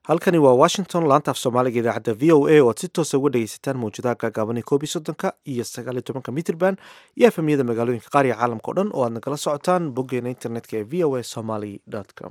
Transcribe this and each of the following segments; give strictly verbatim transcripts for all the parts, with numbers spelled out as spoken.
halkani waa washington laanta af soomaaliga idaacadda v o a oo aad si toosa uga dhegeysataan mawjadaha gaagaaban koob iyo soddonka iyo sagaal iyo tobanka mitrban iyo efemyada magaalooyinka qaar iyo caalamka o dhan oo aad nagala socotaan boggeena internetka ee v o a somaly com.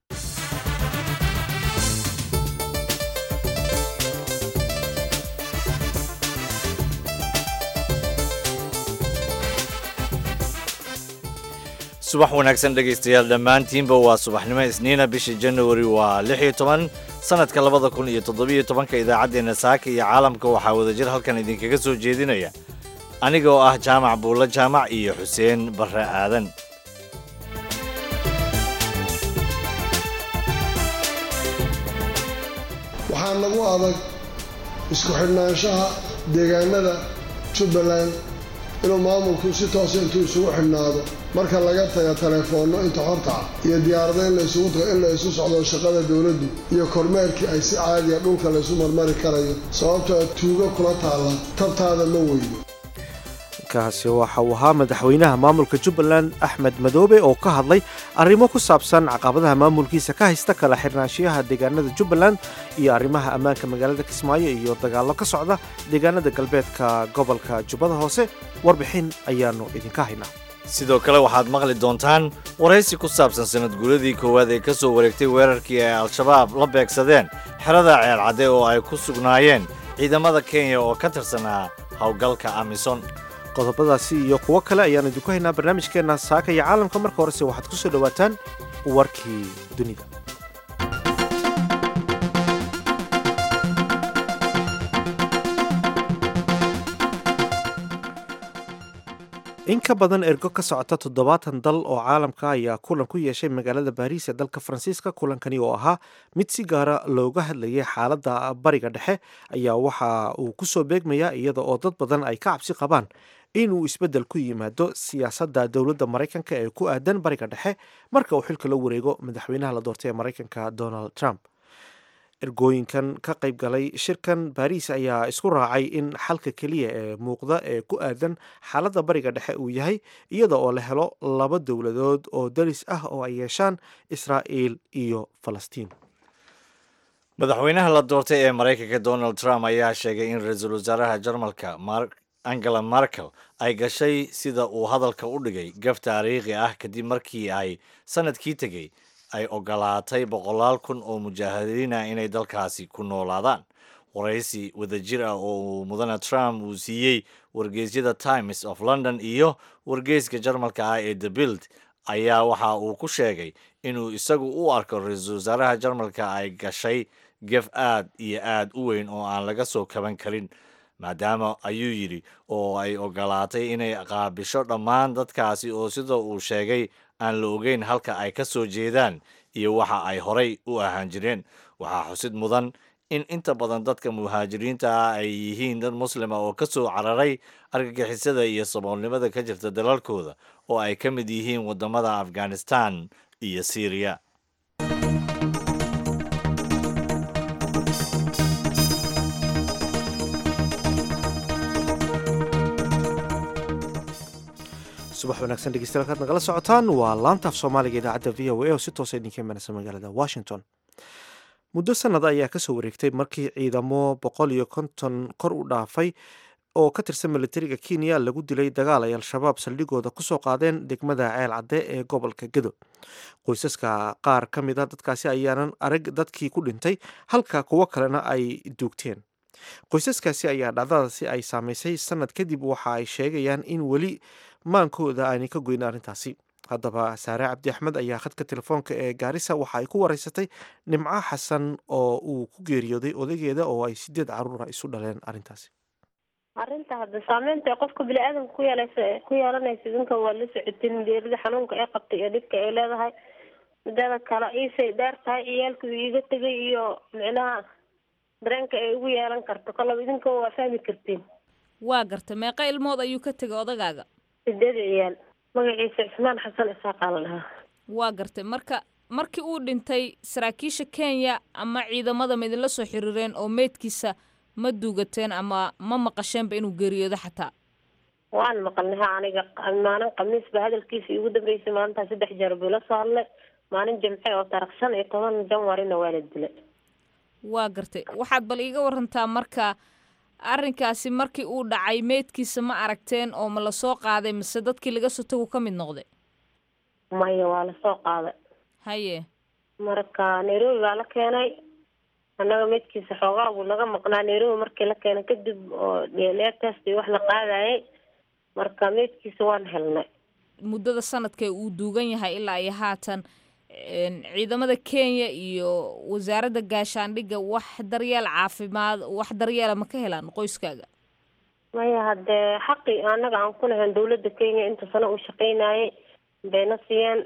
subax wanaagsan dhegaystayaal dhammaantiinba waa subaxnimo isniina bisha januari waa lix iyo toban sanadka labada kun iyo toddobiyo tobanka idaacaddeenna saaka iyo caalamka waxaa wadajir halkan idinkaga soo jeedinaya aniga oo ah jaamac buulla jaamac iyo xuseen barre aadan. waxaa nagu adag isku xidhnaanshaha deegaanada jubbaland inuu maamulku si toosa intuu isugu xidhnaado marka laga taga telefoonno inta horta ah iyo diyaarada in laysugu tago in la isu socdo shaqada dowladdu iyo kormeerkii ay si caadiya dhulka laysu marmari karayo sababtoo tuugo kula taalla tabtaada ma weydo. kaasi waxa uu ahaa madaxweynaha maamulka jubbaland axmed madoobe oo ka hadlay arrimo ku saabsan caqabadaha maamulkiisa ka haysta kala xirnaanshiyaha deegaanada jubbaland iyo arrimaha ammaanka magaalada kismaayo iyo dagaallo ka socda deegaanada galbeedka gobolka jubbada hoose. warbixin ayaanu idinka haynaa. sidoo kale waxaad maqli doontaan waraysi ku saabsan sanad guuladii koowaad ee ka soo wareegtay weerarkii ay al-shabaab la beegsadeen xerada ceelcadde oo ay ku sugnaayeen ciidamada kenya oo ka tirsanaa howlgalka amisom. qodobadaasi iyo kuwo kale ayaan idinku haynaa barnaamijkeenna saaka iyo caalamka. marka horese waxaad ku soo dhowaataan warkii dunida. in ka badan ergo ka socota toddobaatan dal oo caalamka ayaa kulan ku yeeshay magaalada baariis ee dalka faransiiska. kulankani oo ahaa mid si gaara looga hadlayay xaaladda bariga dhexe ayaa waxa uu ku soo beegmayaa iyada oo dad badan ay ka cabsi qabaan inuu isbeddel ku yimaado siyaasadda dowladda maraykanka ee ku aadan bariga dhexe marka uu xilka la wareego madaxweynaha la doortay ee maraykanka donald trump. ergooyinkan ka qayb galay shirkan baariis ayaa isku raacay in xalka keliya ee muuqda ee ku aadan xaaladda bariga dhexe uu yahay iyada oo la helo laba dowladood oo daris ah oo ay yeeshaan israa'iil iyo falastiin. madaxweynaha la doortay ee maraykanka donald trump ayaa sheegay in ra-iisul wasaaraha jarmalka angela merkel ay gashay sida uu hadalka u dhigay gaf taariikhi ah kadib markii ay sanadkii tegey ay ogolaatay boqolaal kun oo mujaahidiin ah inay dalkaasi ku noolaadaan. waraysi wadajir ah oo uu mudane trump uu siiyey wargeysyada times of london iyo wargeyska jarmalka ah ee the bild ayaa waxa uu ku sheegay inuu isagu u arko ra-iisul wasaaraha jarmalka ay gashay gef aad iyo aad u weyn oo aan laga soo kaban karin maadaama ayuu yidhi oo ay ogolaatay inay qaabisho dhammaan dadkaasi oo sida uu sheegay aan la ogeyn halka ay ka soo jeedaan iyo waxa ay horay u ahaan jireen. waxaa xusid mudan in inta badan dadka muhaajiriinta ah ay yihiin dad muslima oo ka soo cararay argagixisada iyo saboolnimada ka jirta dalalkooda oo ay ka mid yihiin waddamada afghanistan iyo syriya. subax wanaagsan dhegeystayaal kaad nagala socotaan waa laanta af soomaaliga idaacadda v o a oo si toosa idinka imanaysa magaalada washington. muddo sanada ayaa kasoo wareegtay markii ciidamo boqol iyo konton kor u dhaafay oo ka tirsan militariga kenya lagu dilay dagaal ay al-shabaab saldhigooda kusoo qaadeen degmada ceel cadde ee gobolka gedo. qoysaska qaar ka mid a dadkaasi ayaanan arag dadkii ku dhintay halka kuwo kalena ay duugteen. qoysaskaasi ayaa dhacdadaasi ay saamaysay sanad kadib waxa ay sheegayaan in weli maankooda aanay ka goyn arrintaasi. haddaba saare cabdi axmed ayaa khadka telefoonka ee gaarisa waxa ay ku wareysatay nimco xasan oo uu ku geeriyooday odageeda oo ay sideed caruura isu dhaleen arrintaasi. arrinta hadda saameynta qofka bini-aadamka ku yeelaysa ku yeelanaysa idinka waa la socotin geerida xanuunka ay qabtay iyo dhibka ay leedahay mideeda kale iisay dheer tahay ciyaalku iiga tegay iyo micnaha dareenka ay ugu yeelan karto kalaba idinka waa fahmi kartiin. waa garta meeqa ilmood ayuu ka tegay odagaaga? sideed ciyaal. magaciisa cismaan xasan isaaqaa la dhahaa. waa gartay marka markii uu dhintay saraakiisha kenya ama ciidamada ma idinla soo xiriireen oo meydkiisa ma duugateen ama ma maqasheenba inuu geeriyoodo xataa? waan maqalnaha aniga maalin khamiis ba hadalkiisa iigu dambeysay maalintaa saddex jeer buu la soo hadlay maalin jimce oo taarikh shan iyo toban janwarina waa la dilay. waa gartay waxaad bal iiga warantaa marka arrinkaasi markii uu dhacay meydkiisa ma aragteen oo ma lasoo qaaday mise dadkii laga soo tagu ka mid noqday maya waa lasoo qaaday haye marka nairobi baa la keenay annaga meydkiisa xoogaa buu laga maqnaa nairobi markii la keenay kadib oo d n a test iyo wax la qaadayay marka meydkiisa waan helnay muddada sanadka uu duugan yahay ilaa iyo haatan ciidamada Kenya iyo wasaaradda gaashaandhigga wax daryeel caafimaad wax daryeela ma ka helaan qoyskaaga maya hadee xaqi anaga aan ku lahayn dawladda Kenya inta sano u shaqeynayay bayna siiyeen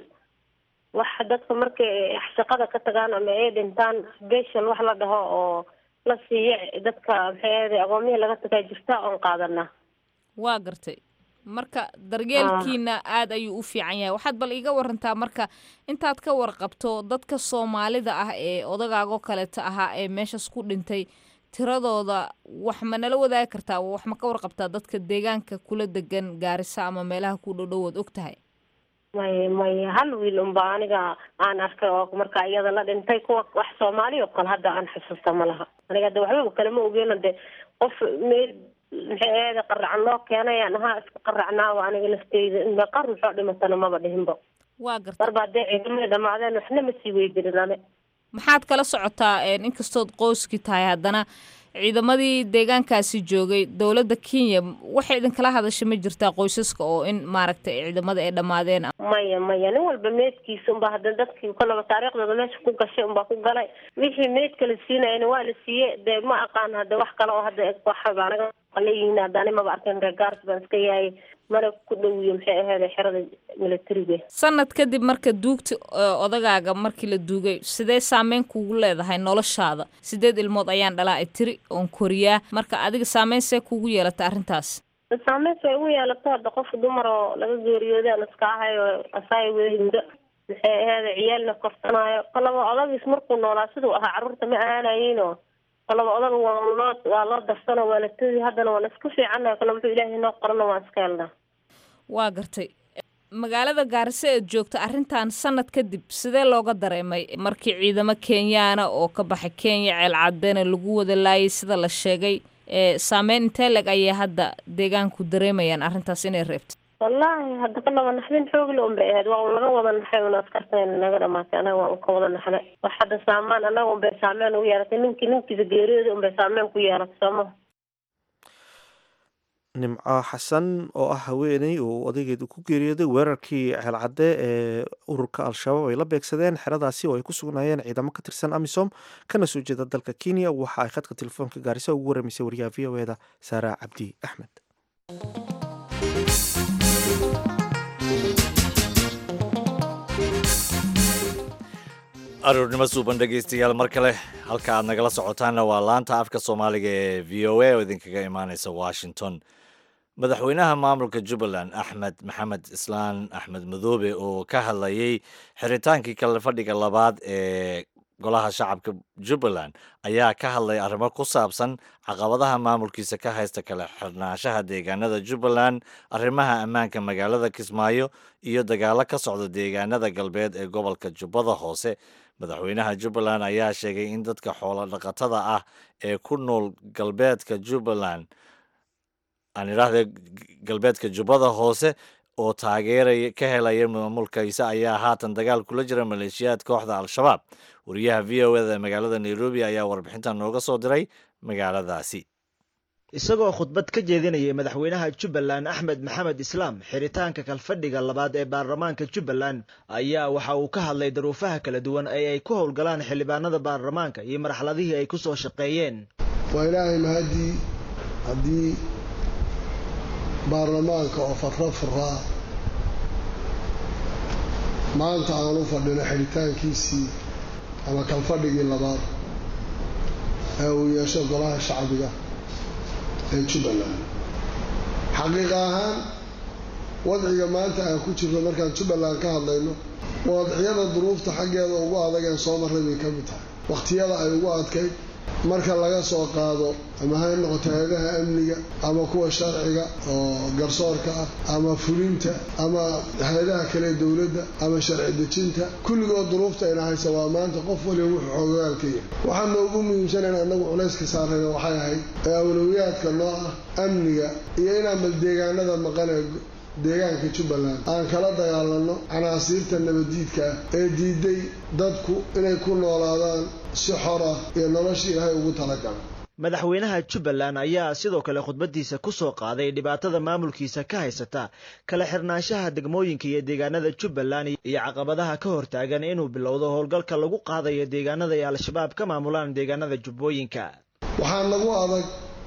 wax dadka markay shaqada ka tagaan ama ay dhintaan special wax la dhaho oo la siiyo dadka maxay aqoontii laga tagay jirta oo qaadana waa gartay marka daryeelkiina aad ayuu u fiican yahay waxaad bal iiga warantaa marka intaad ka warqabto dadka Soomaalida ah ee odagaaga kale ta ahaa ee meeshas ku dhintay tiradooda wax ma nala wadaagi kartaa wax ma ka warqabtaa dadka deegaanka kula degan Gaarisa ama meelaha ku dhow-dhow ogtahay may may hal wiil um baa aniga aan arkay oo marka iyada la dhintay kuwa wax Soomaali oo kale hadda aan xasuusta ma laha aniga de waxba kale ma ogeyn de qof meel maxay qaracaan loo keenay anaha iska qaracnaa waa aniga lafteyda in qarn soo dhimatana ma badhinba waa gartay barbaade ciidamada dhamaadeen waxna ma sii weydiinane maxaad kala socotaa in kastood qoyski tahay haddana ciidamadii deegaankaasi joogay dawladda Kenya waxay idin kala hadashay ma jirtaa qoysaska oo in maaragtay ciidamada ay dhamaadeen maya maya nin walba meedkiisa umba hadda dadkii kala taariikhdooda meesha ku gashay umba ku galay wixii meed kala siinayna waa la siiyay de ma aqaan hadda wax kale oo hadda wax baanaga qaleeyina hadana ma arkin regards baan iska yahay mara ku dhawiyo maxay ahayd xirada militariga sanad kadib marka duugta odagaaga markii la duugay sidee saameyn kugu leedahay noloshaada sideed ilmood ayaan dhalaa tiri oon koriyaa marka adiga saameyn see kugu yeelata arrintaas saameyn way u yeelataa hadda qof dumar oo laga geeriyooday aan iska ahay oo asay weeyinda maxay ahayd ciyaalna korsanaayo qalabo odagis markuu noolaa sidoo ahaa carruurta ma aanaayeen qalabo odag waa loo waa loo darsana waa la tiri haddana waa isku fiicanahay qalabo Ilaahay noo qorno waa iska helnaa waa gartay magaalada Gaarisa ee joogta arrintan sanad kadib sidee looga dareemay markii ciidamo Kenyaana oo ka baxay Kenya ceel cadeena lagu wada laayay sida la sheegay ee saameyn intee lag ay hadda deegaanku dareemayaan arrintaas inay reebto wallahi hadda qalabo naxdin xoog leh umbe aad waa laga wada naxay una askarteen naga dhamaatay anaga waa ka wada naxay wax hadda saamaan anaga umbe saameyn u yeelatay ninkii ninkiisa geeriyooda umbe saameyn ku yeelatay sooma nimco xasan oo ah haweeney oo odaygeedu ku geeriyooday weerarkii ceelcadde ee ururka al-shabaab ay la beegsadeen xeradaasi oo ay ku sugnaayeen ciidamo ka tirsan amisom kana soo jeeda dalka Kenya waxa ay khadka telefoonka Gaarisa ugu waramisay wariyaha V O A da Sara Cabdi Axmed aroornimo suuban dhegeystayaal mar kale halka aad nagala socotaanna waa laanta afka Soomaaliga ee V O A oo idinkaga imaanaysa Washington madaxweynaha maamulka Jubbaland Axmed Maxamed Islaan Axmed Madoobe oo ka hadlayay xiritaankii kala fadhiga labaad ee golaha shacabka Jubbaland ayaa ka hadlay arrimo ku saabsan caqabadaha maamulkiisa ka haysta kala xirnaanshaha deegaanada Jubbaland arrimaha ammaanka magaalada Kismaayo iyo dagaalo ka socda deegaanada galbeed ee gobolka Jubbada Hoose madaxweynaha Jubbaland ayaa sheegay in dadka xoolo dhaqatada ah ee ku nool galbeedka Jubbaland aan iraahdo galbeedka Jubbada Hoose oo taageeray ka helaya maamulkiisa ayaa haatan dagaal kula jira maleeshiyaad kooxda al-shabaab wariyaha V O A da magaalada Nairobi ayaa warbixintan nooga soo diray magaaladaasi isagoo khudbad ka jeedinayay madaxweynaha Jubbaland Axmed Maxamed Islaam xiritaanka kalfadhiga labaad ee baarlamaanka Jubbaland ayaa waxa uu ka hadlay daruufaha kala duwan ee ay ku howlgalaan xildhibaanada baarlamaanka iyo marxaladihii ay ku soo shaqeeyeen waa ilaahay mahadii haddii baarlamaanka oo farra farraa maanta aan u fadhino xiritaankiisii ama kalfadhigii labaad ee uu yeesho golaha shacbiga ee Jubbaland xaqiiqa ahaan wadciga maanta aan ku jirno markaan Jubbaland ka hadlayno wadciyada duruufta xaggeeda ugu adag ee soo maray bay ka mid tahay waqtiyada ay ugu adkayd marka laga soo qaado ama ha noqoto hay'adaha amniga ama kuwa sharciga oo garsoorka ah ama fulinta ama hay'adaha kale dowladda ama sharci dejinta kulligood duruufta ay hayso waa maanta qof waliba wuxuu xoogaal ka yahay waxaan ugu muhiimsan in anagu culayska saarayna waxay ahayd awlawiyaadka noo ah amniga iyo inaan bal deegaanada maqan deegaanka Jubbaland aan kala dagaalano canaasiirta nabadiidka ee diiday dadku inay ku noolaadaan si xor ah iyo nolosha Ilaahay ugu talagalay madaxweynaha Jubbaland ayaa sidoo kale khudbadiisa ku soo qaaday dhibaatada maamulkiisa ka haysata kala xirnaanshaha degmooyinka iyo deegaanada Jubbaland iyo caqabadaha ka hortaagan inuu bilowdo howlgalka lagu qaadayo deegaanada ay al-shabaab ka maamulaan deegaanada Jubbooyinka waxaa lagu adag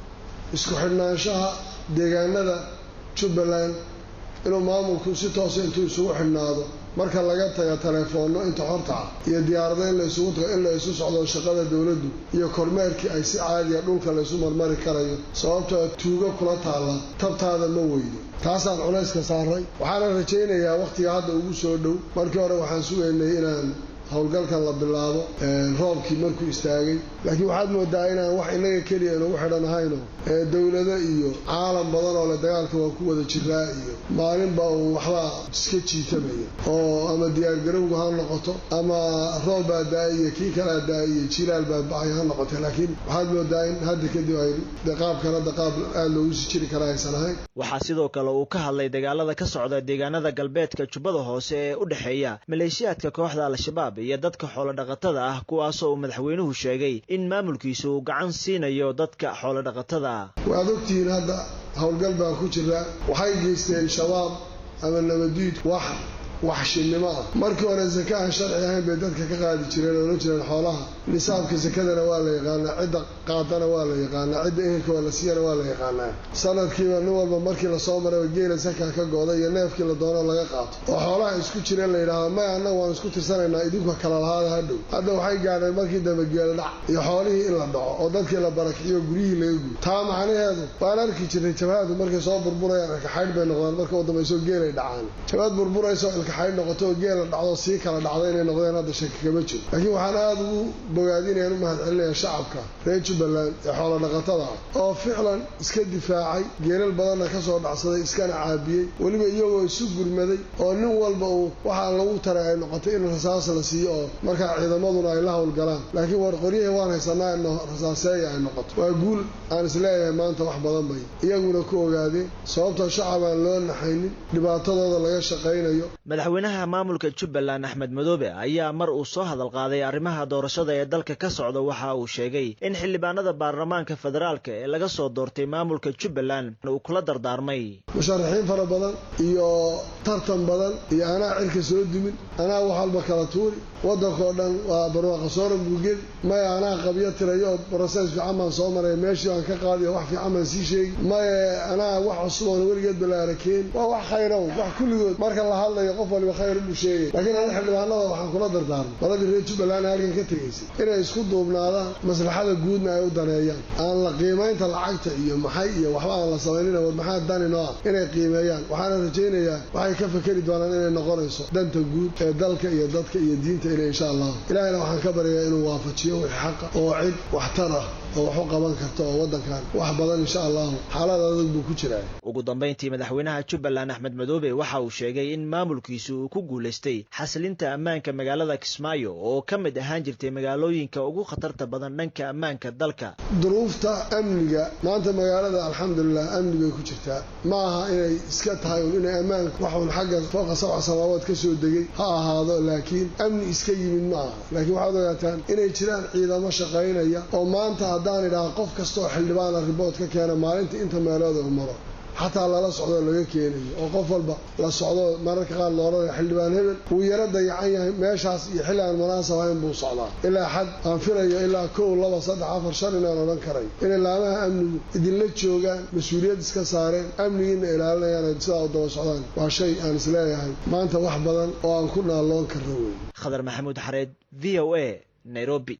isku xirnaanshaha deegaanada Jubbaland inuu maamulku si toos ah intuu isugu xidhnaado marka laga tago telefoonno inta horta iyo diyaaradayn la isugu tago in la isu socdo shaqada dawladdu iyo kormeerkii ay si caadi ah dhulka la isu marmari karayo sababtoo tuugo kula taala tabtaada ma weydo taasaan culayska saaray waxaana rajaynayaa waqtiga hadda ugu soo dhow markii hore waxaan sugaynay inaan howlgalkan la bilaabo roobkii markuu istaagay laakiin waxaad moodaa inaan wax inaga keliya inagu xidhan ahayno dowlado iyo caalam badan oo la dagaalka waa ku wada jiraa iyo maalinba uu waxba iska jiitamaya oo ama diyaargarowgu ha noqoto ama roob baa daay iyo kii kala daay iyo jilaal baa bacay ha noqoto laakiin waxaad moodaa in hadda kadib ay qaabkan hadda qaab aad loogu sii jiri karaa aysan ahayn waxaa sidoo kale uu ka hadlay dagaalada ka socda deegaanada galbeedka Jubbada Hoose ee u dhaxeeya maleeshiyaadka kooxda al-shabaab iyo dadka xoolo dhaqatada ah kuwaas oo madaxweynuhu sheegay in maamulkiisu uu gacan siinayo dadka xoolo dhaqatada ah waad ogtihiin hadda howlgal baa ku jira waxay geysteen shabaab ama nabadiid wax waxshinimo ah markii hore zaka aan sharci ahayn bay dadka ka qaadi jireen oo la jireen xoolaha nisaabka zakadana waa la yaqaanaa cidda qaadana waa la yaqaanaa cidda ehelka waa la siiyana waa la yaqaanaa sanadkiiba nin walba markii la soo maray geela zaka ka gooda iyo neefkii la doono laga qaato oo xoolaha isku jireen la yiraahdo ma annagu waan isku tirsanaynaa idinku kala lahaada hadhow hadda waxay gaadheen markii dambe geel dhac iyo xoolihii in la dhaco oo dadkii la barakiyo guryihii laga guuyo taa macnaheedu waan arki jiray jabhadu markay soo burburayaan ka xaydh bay noqdaan marka u dambayso geel ay dhacaan jabhad burburayso xay noqoto geela dhacdo si kala dhacdo inay noqdeen hadda shaki kama jiro laakiin waxaan aad ugu bogaadinayaa u mahadcelinayaa shacabka reer Jubbaland ee xoolo dhaqatada oo ficlan iska difaacay geelal badan ka soo dhacsaday iskana caabiyay waliba iyagoo isu gurmaday oo nin walba uu waxa lagu taray ay noqotay in rasaas la siiyo oo marka ciidamaduna ay la howlgalaan laakiin war qoryaha waan haysanaa in rasaaseey ay noqoto waa guul aan isleeyahay maanta wax badan bay iyaguna ku ogaadeen sababtoo shacab aan loo naxaynin dhibaatadooda laga shaqaynayo madaxweynaha maamulka Jubbaland Axmed Madoobe ayaa mar uu soo hadal qaaday arrimaha doorashada ee dalka ka socda waxa uu sheegay in xildhibaanada baarlamaanka federaalka ee laga soo doortay maamulka Jubbaland uu kula dardaarmay musharaxiin fara badan iyo tartan badan iyo anaa cirka soo dumin anaa wax walba kala tuuri wadanka oo dhan waa barwaaqo soo rogul ma anaa qabyo tirayo process fiican baan soo maray meeshii aan ka qaadiyo wax fiican baan sii sheegay ma anaa wax cusub oo weligeed balaarakeen waa wax khayr ah wax kulligood marka la hadlayo qof waliba khayr u sheegay laakiin aan xildhibaanada waxaan kula dardaarmay baladii reer Jubbaland halkan ka tagaysay inay isku duubnaadaan maslaxada guudna ay u daneeyaan aan la qiimeynta lacagta iyo maxay iyo waxba aan la sameeynin war maxaa dan inoo ah inay qiimeeyaan waxaan rajaynayaa waxay ka fakari doonaan inay noqonayso danta guud ee dalka iyo dadka iyo diinta inay insha Allah ilaahayna waxaan ka baryayaa inuu waafajiyo wixii xaq oo cid waxtar ah oo wax u qaban karto oo wadankan wax badan insha Allah xaalada adag buu ku jiraa ugu dambeyntii madaxweynaha Jubbaland Axmed Madoobe waxa uu sheegay in maamulkiisu uu ku guuleystay xasilinta ammaanka magaalada Kismaayo oo ka mid ahaan jirtay magaalooyinka ugu khatarta badan dhanka ammaanka dalka duruufta amniga maanta magaalada alxamdulillah amniga ku jirtaa ma aha inay iska tahay inay ammaanka wax uu xagga fooqa sabca samaawaad ka soo degay ha ahaado laakiin amni iska yimid ma aha laakiin waxaad ogaataan inay jiraan ciidamo shaqaynaya oo maanta haddaan idhaahdo qof kastoo xildhibaan report ka keena maalinta inta meelooda u maro xataa lala socdo laga keenayo oo qof walba la socdo mararka qaar loo oranaya xildhibaan hebel wuu yara dayacan yahay meeshaas iyo xilli aan munaasab ahayn buu socdaa ilaa xad aan filayo ilaa kow laba saddex afar shan inaan odhan karayo inay laamaha amnigu idinla joogaan mas-uuliyad iska saareen amnigiina ilaalinayaan sidaa u daba socdaan waa shay aan isleeyahay maanta wax badan oo aan ku naaloon karno wey Khadar Maxamuud Xareed V O A Nairobi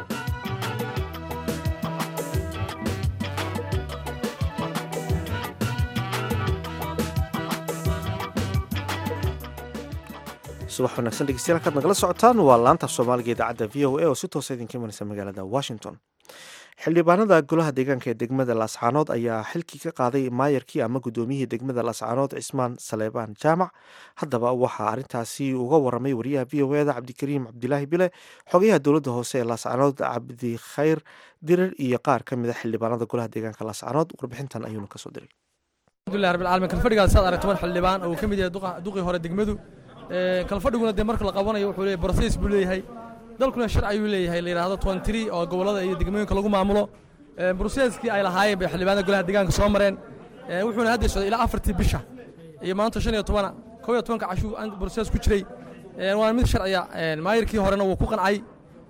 subax wanaagsan dhegeystayaal kaad nagala socotaan waa laanta Soomaaliga idaacadda V O A oo si toos ah idinka imanaysa magaalada Washington xildhibaanada golaha deegaanka ee degmada laascaanood ayaa xilkii ka qaaday maayarkii ama guddoomiyihii degmada laascaanood cismaan saleebaan jaamac. haddaba waxaa arrintaasi uga waramay wariyaha v o eda cabdikariim cabdilaahi bile, xogayaha dowladda hoose ee laascaanood cabdikhayr dirir iyo qaar ka mid a xildhibaanada golaha deegaanka laascaanood. warbixintan ayuuna kasoo diray. alxamdulilah rabbil caalamiin kalfadhigaas saad aragto mar xildhibaan oo ka mid yahay duqii hore degmadu kalfadhiguna dee marka la qabanayo wuxuu leeyahay process buu leeyahay, dalkuna sharci ayuu leeyahay la yidhaahdo twenty-three oo gobollada iyo degmooyinka lagu maamulo. processkii ay lahaayeen bay xildhibaanada golaha deegaanka soo mareen, wuxuuna hadda socday ilaa afartii bisha iyo maanta shan iyo tobana kow iyo tobanka cashuu process ku jiray. waana mid sharciya. maayirkii horena wuu ku qancay,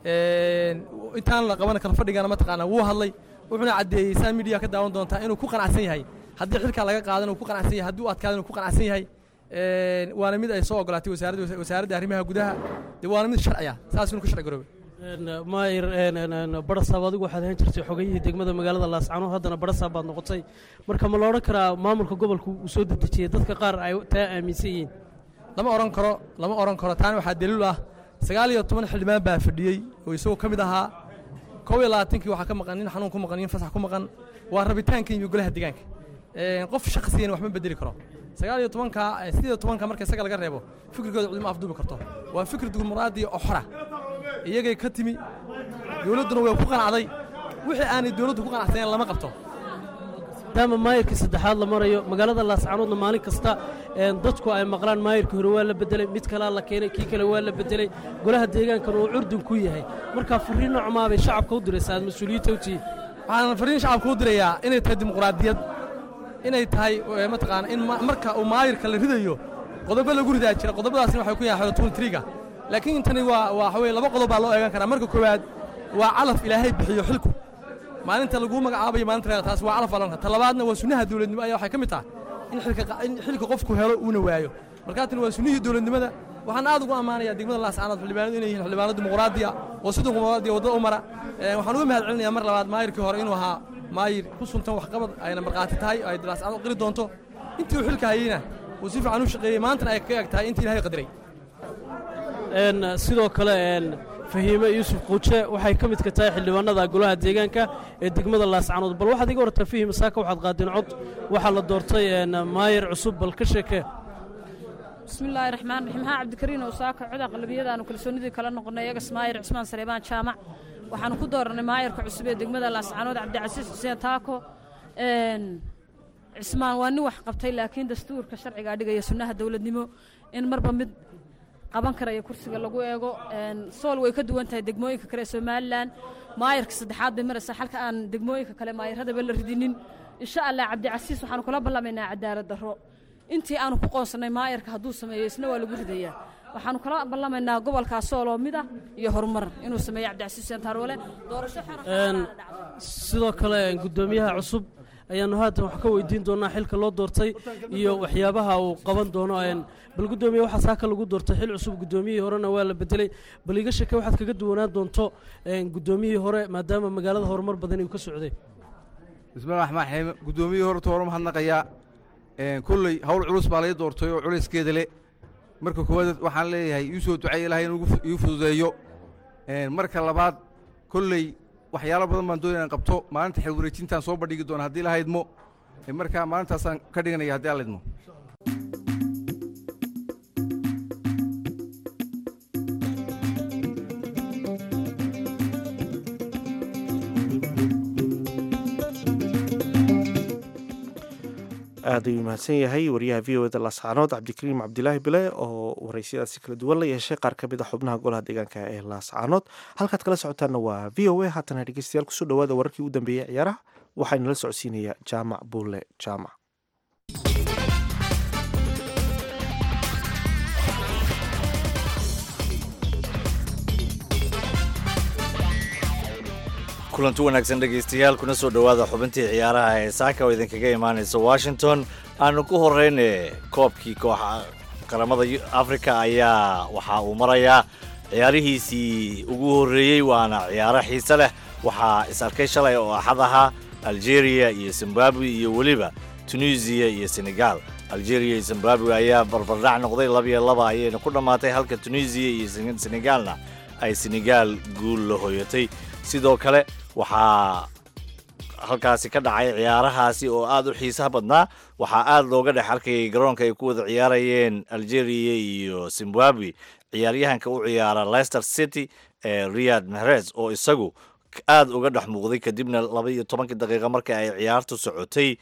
intaan la qaban kalfadhigana mataqaanaa wuu hadlay, wuxuuna caddeeyey saa midiya ka daawan doontaa inuu ku qanacsan yahay haddii xilkaa laga qaadan uu ku qanacsan yahay, haddii uu adkaada inuu ku qanacsan yahay. waana mid ay soo ogolaatay wasaaradda wasaaradda arrimaha gudaha, dee waana mid sharciya, saas inuu ku sharci garoobay. maayir barasaab adigu waxaad ahaan jirtay xogayihii degmada magaalada laascaanood, haddana barasaab baad noqotay, marka ma la odhan karaa maamulka gobolku uu soo dedejiyey dadka qaar ay taa aaminsan yihiin? lama odhan karo lama odhan karo taana waxaa daliil ah sagaal iyo toban xildhibaan baa fadhiyey oo isagoo ka mid ahaa. kow iyo labaatankii waxaa ka maqan nin xanuun ku maqan, nin fasax ku maqan, waa rabitaanka iyo golaha deegaanka. qof shakhsiyan wax ma bedeli karo. sagaal iyo tobanka siddeed iyo tobanka marka isaga laga reebo fikirkooda cudimo afduubi karto. waa fikir dimuqraadi oo xora iyagay ka timi, dowladduna way ku qanacday. wixii aanay dowladdu ku qanacsaneen lama qabto. maadaama maayirkii saddexaad la marayo magaalada laascaanoodna maalin kasta dadku ay maqlaan maayirkii hore waa la bedelay, mid kalea la keenay, kii kale waa la bedelay, golaha deegaankana uu curdun ku yahay. markaa fariin noocmaa bay shacabka u diraysaa aad mas-uuliyiinta u tihiin? waxaan fariin shacabka u dirayaa inay tahay dimuqraadiyad, inay tahay mataqaana in marka uu maayirka la ridayo qodobo lagu ridaa jira. qodobadaasina waxay ku yahay twenty-three-ga, laakiin intani waa waxa weeye laba qodob baa loo eegan karaa. marka koowaad waa calaf ilaahay bixiyo xilku, maalinta lagu magacaabayo maalinta taas waa calaf alanka. talabaadna waa sunnaha dawladnimo ayaa waxay ka mid tahay in xilka in xilka qofku helo uuna waayo. marka tan waa sunnihii dawladnimada. waxaan aad ugu ammaanayaa degmada laascaanood xildhibaanadu inay yihiin xildhibaano dimuqraadiya oo si dimuqraadiya wadada u mara. waxaan uga mahad celinayaa mar labaad maayirkii hore inuu ahaa maayir ku suntan waxqabad ayna marqaati tahay ay laascaanood qiri doonto. intii uu xilka hayeyna uu si fiican u shaqeeyey, maantana ay ka eg tahay intii ilaahay qadiray. sidoo kale fahiime yuusuf quuje waxay ka midka tahay xildhibaanada golaha deegaanka ee degmada laascaanood. bal waxaad iga wartaa fahim saaka waxaad qaadeen cod, waxaa la doortay maayir cusub, bal ka sheekee. bismillaahi raxmaan raxiim. haa cabdikariin oo saaka cod aqlabiyadaanu kalsoonidii kala noqonnay iyagas maayir cismaan saleebaan jaamac. waxaanu ku dooranay maayirka cusub ee degmada laascaanood cabdicasiis xuseen taako. cismaan waa nin wax qabtay, laakiin dastuurka sharcigaa dhigaya sunnaha dawladnimo in marba mid qaban karaya kursiga lagu eego. sool way ka duwan tahay degmooyinka kale ee somalilan. maayirka saddexaad bay maraysaa xalka aan degmooyinka kale maayiradaba la ridinin. insha allah cabdicasiis waxaanu kula ballamaynaa cadaalad darro. intii aanu ku qoonsannay maayirka hadduu sameeyo isna waa lagu ridayaa. waxaanu kala ballamaynaa gobolkaa sool oo mid ah iyo horumar inuu sameeyo cabdicasiis xuseen taarwale. doorasho sidoo kale guddoomiyaha cusub ayaanu haatan wax ka weydiin doonaa xilka loo doortay iyo waxyaabaha uu qaban doono. bal guddoomiye waxaa saaka lagu doortay xil cusub, guddoomiyihii horena waa la bedelay. bal iga sheeke waxaad kaga duwanaan doonto guddoomiyihii hore maadaama magaalada horumar badan uu ka socday. bismillahi raxmaan raxiim. guddoomiyihii horta hore mahadnaqayaa. kolley hawl culus baa laga doortay oo culayskeeda le. marka koowaad waxaan leeyahay ii soo duceey ilaahay inuu igu fududeeyo. marka labaad kolley waxyaalo badan baan doonaya inaan qabto. maalinta xil wareejintaan soo bandhigi doona haddii la haydmo. marka maalintaasaan ka dhiganaya haddii aan laydmo. aad ayuu mahadsan yahay wariyaha v o eda laascaanood cabdikariim cabdilaahi bile oo waraysiyadaasi kala duwan la yeeshay qaar ka mid a xubnaha golaha deegaanka ee laascaanood. halkaad kala socotaanna waa v o a. haatana dhegeystayaal kusoo dhawaada wararkii u dambeeyey ciyaaraha. waxaana la socodsiinayaa jaamac buulle jaamac. kulanti wanaagsan dhegaystayaal, kuna soo dhowaada xubintii ciyaaraha ee saaka oo idinkaga imaanaysa Washington. aanu ku horeyne koobkii kooxa qaramada Afrika ayaa waxa uu marayaa ciyaarihiisii ugu horeeyay, waana ciyaaro xiiso leh. waxaa is arkay shalay oo axad ahaa Algeria iyo Zimbabwe iyo weliba Tunisia iyo Senegal. Algeria iyo Zimbabwe ayaa barbardhac noqday laba iyo laba ayayna ku dhammaatay, halka Tunisia iyo Senegalna ay Senegal guul la hooyatay. sidoo kale waxaa halkaasi ka dhacay ciyaarahaasi oo aad u xiisaha badnaa waxaa aad looga dhex arkayay garoonka ay ku wada ciyaarayeen Algeria iyo Zimbabwe ciyaaryahanka u ciyaara Leicester City ee Riyad Mahrez oo isagu aad uga dhex muuqday kadibna laba iyo toban daqiiqo markii ay ciyaartu socotay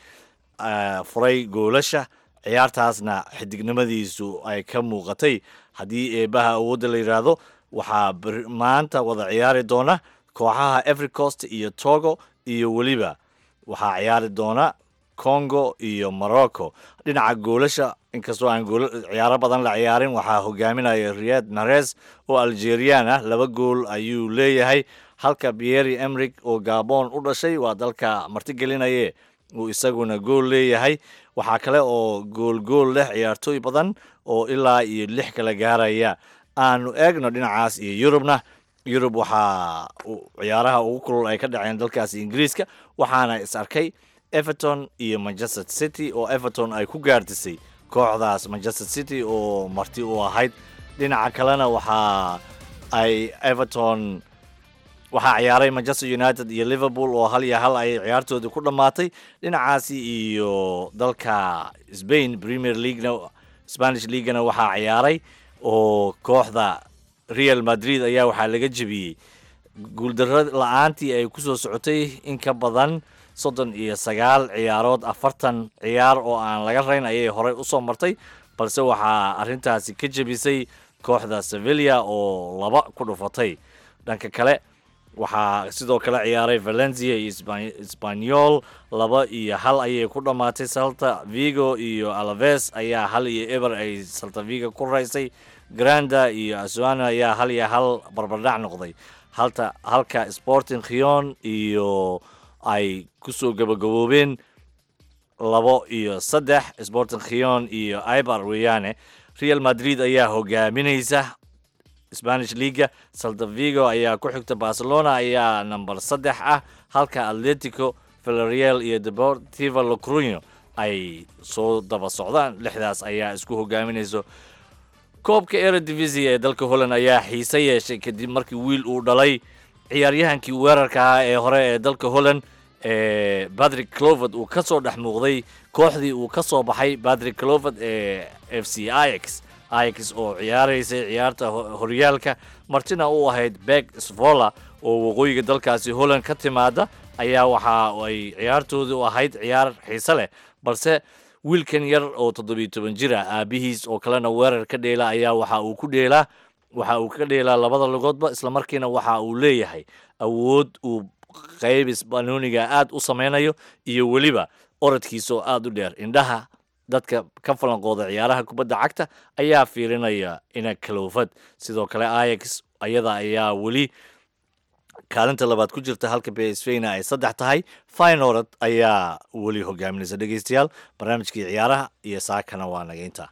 furay goolasha ciyaartaasna xidignimadiisu ay ka muuqatay haddii eebaha awoodda la yiraahdo waxaa maanta wada ciyaari doona kooxaha Ivory Coast iyo Togo iyo waliba waxaa ciyaari doona Congo iyo Morocco dhinaca goolasha inkastoo aan gool ciyaaro badan la ciyaarin waxaa hogaaminaya Riyad Mahrez oo Algerian ah laba gool ayuu leeyahay halka Pierre-Emerick oo Gabon u dhashay waa dalka martigelinaya uu isaguna gool leeyahay waxaa kale oo gool gool leh ciyaartooy badan oo ilaa iyo lix kala gaaraya aanu eegno dhinacaas iyo Yurubna Yurub waxaa ciyaaraha ugu kulul ay ka dhaceen dalkaasi Ingiriiska waxaana is arkay Everton iyo Manchester City oo Everton ay ku gaartisay kooxdaas Manchester City oo marti u ahayd dhinaca kalena waxa ay Everton waxa ciyaaray Manchester United iyo Liverpool oo hal iyo hal ay ciyaartooda ku dhamaatay dhinacaasi iyo dalka Spain Premier League-na Spanish League-na waxa ciyaaray oo kooxda Real Madrid ayaa waxa laga jabiyay guuldarrada la'aantii ay ku soo socotay in ka badan soddon iyo sagaal ciyaarood afartan ciyaar oo aan laga rayn ayay horey u soo martay balse waxa arintaasi ka jabisay kooxda Sevilla oo laba ku dhufatay dhanka kale waxaa sidoo kale ciyaaray Valencia iyo Espanyol laba iyo hal ayay ku dhamaatay Celta Vigo iyo Alaves ayaa hal iyo eber ay Celta Vigo ku raysay Granda iyo Asuna ayaa hal iyo hal barbardhac noqday halka halka Sporting Gijon iyo ay ku soo gabagaboobeen labo iyo saddex Sporting Gijon iyo Eibar weeyane Real Madrid ayaa hogaaminaysa Spanish League Celta Vigo ayaa ku xigta Barcelona ayaa number saddex ah halka Atletico Villarreal iyo Deportivo La Coruña ay soo daba socdaan lixdaas ayaa isku hogaaminayso koobka Eredivisie ee dalka Holland ayaa xiisa yeeshay kadib markii wiil uu dhalay ciyaaryahankii weerarka ah ee hore ee dalka Holland ee Patrick Kluivert uu ka soo dhex muuqday kooxdii uu ka soo baxay Patrick Kluivert ee F C Ajax Ajax oo ciyaaraysay ciyaarta horyaalka martina uu ahayd Pek Zwolle oo waqooyiga dalkaasi Holland ka timaada ayaa waxa ay ciyaartoodu ahayd ciyaar xiiso leh balse wiilkan yar oo toddoba iyo toban jir ah aabihiis oo kalena weerar ka dheela ayaa waxa uu ku dheelaa waxa uu ka dheelaa labada lugoodba isla markiina waxa uu leeyahay awood uu qaybis banooniga aad u sameynayo iyo waliba orodkiisa aad u dheer indhaha dadka ka falanqooda ciyaaraha kubadda cagta ayaa fiirinaya ina Kluivert sidoo kale Ajax ayada ayaa wali kaalinta labaad ku jirta halka P S V-na ay saddex tahay Feyenoord ayaa wali hogaaminaysa dhageystayaal barnaamijkii ciyaaraha iyo saakana waa naga inta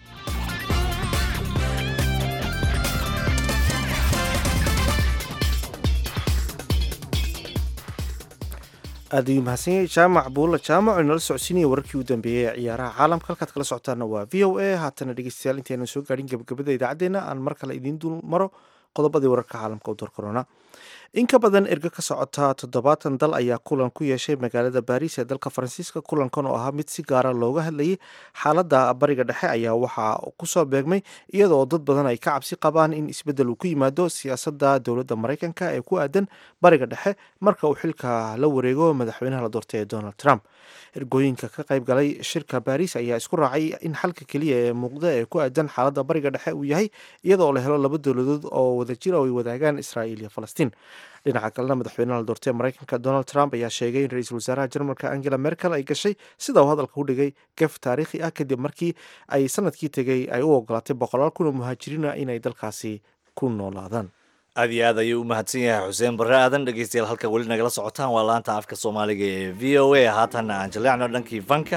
aad ayuu mahadsan yahay jaamac buulla jaamac oo inala socodsiinaya wararkii u dambeeyey ee ciyaaraha caalamka halkaad kala socotaana waa v o a haatana dhegeystayaal intaynan soo gaadhin gabagabada idaacaddeena aan mar kale idiin dul maro qodobadii wararka caalamka u doorkorona in ka badan erga ka socota toddobaatan dal ayaa kulan ku yeeshay magaalada baariis ee dalka faransiiska kulankan oo ahaa mid si gaara looga hadlayay xaaladda bariga dhexe ayaa waxaa kusoo beegmay iyadoo dad badan ay ka cabsi qabaan in isbeddel uu ku yimaado siyaasadda dowladda maraykanka ee ku aadan bariga dhexe marka uu xilka la wareego madaxweynaha la doortay ee donald trump ergooyinka ka qayb galay shirka baariis ayaa isku raacay in xalka keliya ee muuqda ee ku aadan xaaladda bariga dhexe uu yahay iyadoo la helo laba dowladood oo wadajir oo ay wadaagaan israa'iil iyo falastiin dhinaca kalena madaxweynaha la doortay maraykanka donald trump ayaa sheegay in ra-iisul wasaaraha jarmalka angela merkel ay gashay sida uu hadalka u dhigay gef taariikhi ah kadib markii ay sanadkii tegey ay u ogolaatay boqolaal kun oo muhaajiriina inay dalkaasi ku noolaadaan aad iyo aad ayuu u mahadsan yahay xuseen barre aadan dhegeystayaal halka weli nagala socotaan waa laanta afka soomaaliga ee v o a haatanna aan jaleecno dhankii fanka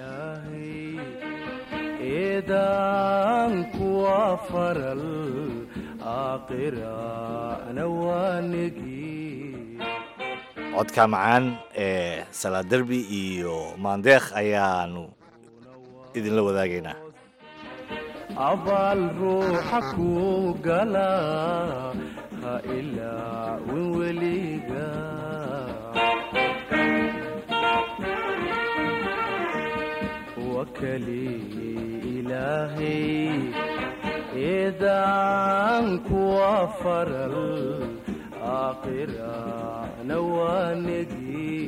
codka macaan ee salaa derbi iyo maandeekh ayaanu idinla wadaagaynaa abaal ruuxa ku gala ha ilaa win weliga وكلي إلهي إذا عنك وفر الآخرة نواندي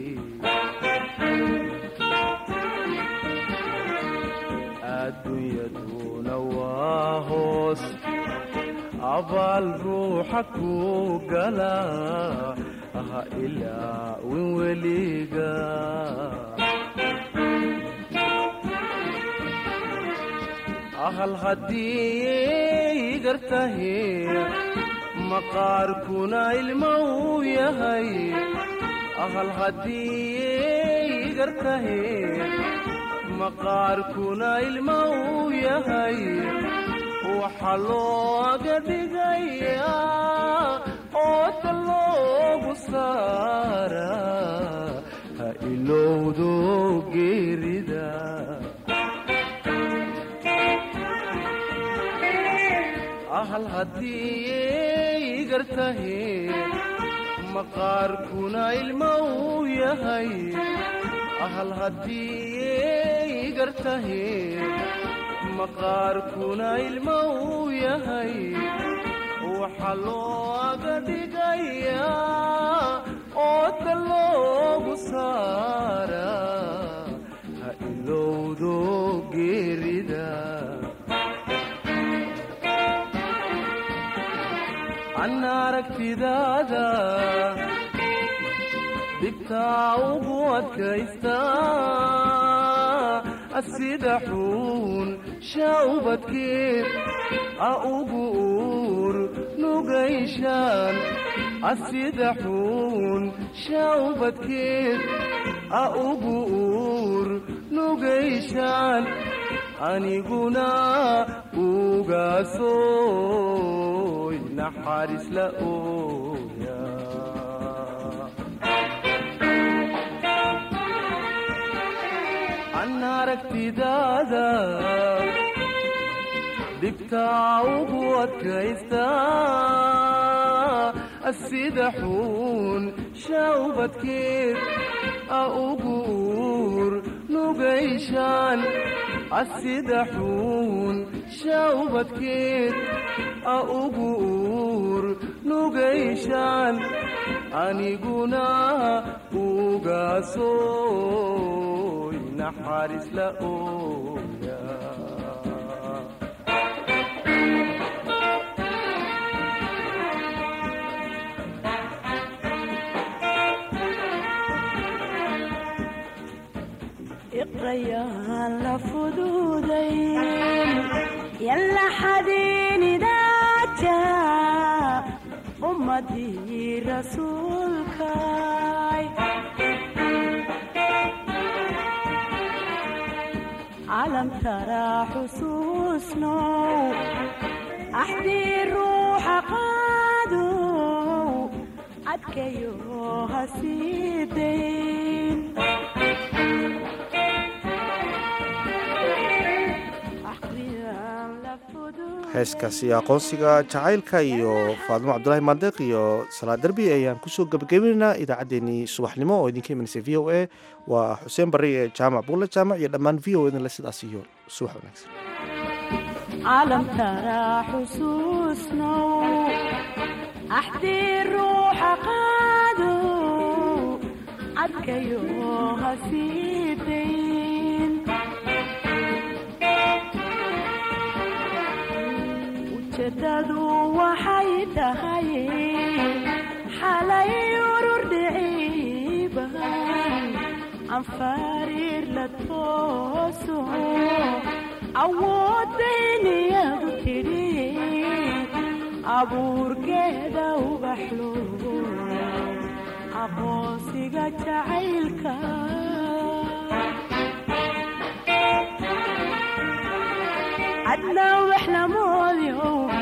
الدنيا دون واهوس عبال روحك وقلا أها إلا وين وليقا أها الغدي قرتهي مقار كنا المو يهي أها الغدي قرتهي مقار كنا المو يهي وحلو قدقيا وطلو بصارا هايلو دو قيردا أهل هدي قرتهي مقار كنا المو يهي أهل هدي قرتهي مقار كنا المو يهي وحلو قدقيا وطلو بصارا هايلو دو قيردا عنارك تدادا بكتا وبوات كيستا السدحون شاوبت كيف أقور نقيشان السدحون شاوبت كيف أقور نقيشان أني قنا وقاسوي نحارس لأويا عنارك تدادا دبتا وقوات كيستا السدحون شاوبت كيف أقور نقيشان السدحون شاوبت كيف أقور نقيشان أني قنا وقاسوي نحارس لأويا اقرأ يا لفدودين يلا حديني داتا أمتي رسولك عالم ترى حسوسنا أحدي الروح قادو عدك يوها سيدين heeskaasi aqoonsiga jacaylka iyo faadimo cabdulaahi maandeeq iyo salaad derbi ayaan kusoo gebagabeynaa idaacaddeenii subaxnimo oo idinka imaneysay v o a waa xuseen barre ee jaamac buulle jaamac iyo dhammaan v o edinle sidaas iyo subax wanaagsan عالم ترى حسوسنا أحدي الروح قادو عدك يوها سيدين وجددوا وحيتهاي حالي يورور دعيبا عن فرير لتوسو عوديني يا بكري عبور كده وبحلو عبوسي جعلك عدنا واحنا ماضي